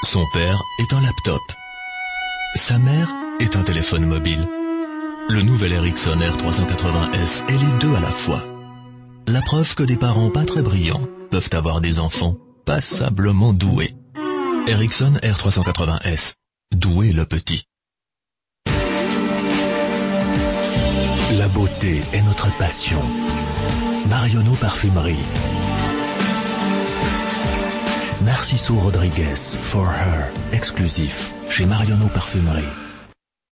Son père est un laptop. Sa mère est un téléphone mobile. Le nouvel Ericsson R380S est les deux à la fois. La preuve que des parents pas très brillants peuvent avoir des enfants passablement doués. Ericsson R380S. Doué le petit. La beauté est notre passion. Marionneau Parfumerie. Narciso Rodriguez, For Her, exclusif, chez Marionneau Parfumerie.